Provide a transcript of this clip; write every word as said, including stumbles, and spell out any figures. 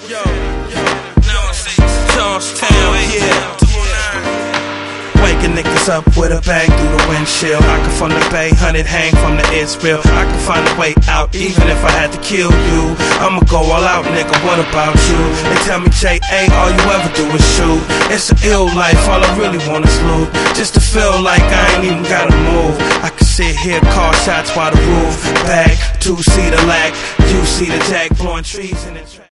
Yo, Charlestown, yeah. Waking niggas up with a bang through the windshield. I can from the bay, hundred hang from the air spill. I can find a way out, even if I had to kill you. I'ma go all out, nigga, what about you? They tell me, J A, all you ever do is shoot. It's an ill life, all I really want is loot. Just to feel like I ain't even gotta move. I can sit here, call shots while the roof bag, two-seater lag. You see the jack blowing trees in the track.